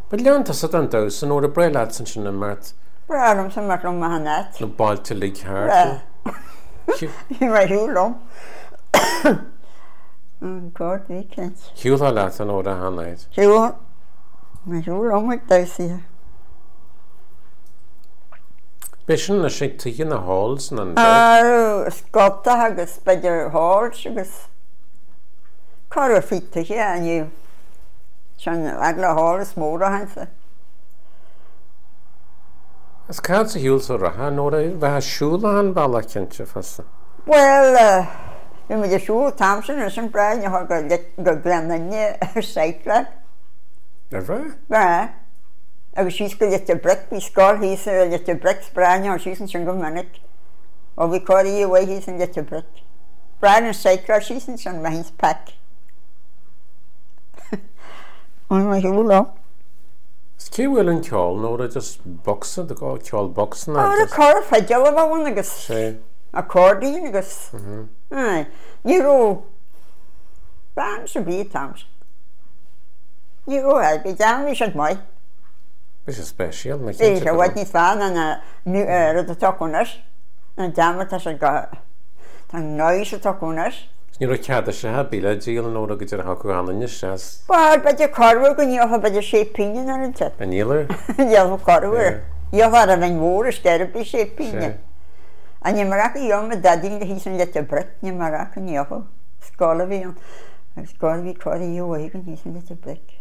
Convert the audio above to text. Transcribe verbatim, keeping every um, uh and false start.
But leanta sa an dos an óra breile san sin na mart. Bralum sa marlum ma hanat. No bailte lig haar. Hi mai hiúlum. An god weekend. Hiúla leat an óra hanaid. Hiúl. Ma hiúlum ag dausia. Bishin na sig tíin na halls nan. Ah, scotta agus beidir halls agus cara fitta hi aniu. Sean agla halls móra hansa. As cad sa hiúl sa raha nóra bheit siúla an balla cinse fasta. Well, vi uh, med siúl Thompson is an brein jag har go glenninne seikla. Er bra? Bra. Agus she's go lite brick vi skol he's a lite brick brein og she's an go minute. Og vi call you away he's an lite brick. Brein and seikla she's an son mahins pack. Oh my god. Ski will an ceol nóra just boxa the go ceol boxing. Oh, the car fidel of one agus. Sé. Accordion agus. Mhm. Aye. You know. Ban should be Thompson. You know I'll be down we should my. This is special. Is a wat niet van en a nu er de tokoners. En damet as a ga. Dan noise tokoners. Ní ra ceada se ha bíle díal an óra go dtíar hacu anna seas. Well, but the carver go you have the shape pinion on it. An ílar? Yeah, the carver. You have a ven more instead of shape pinion. And you maraka young with daddy he's in the brick, you maraka and you have Scalavian. Scalavi call you away and he's in the brick.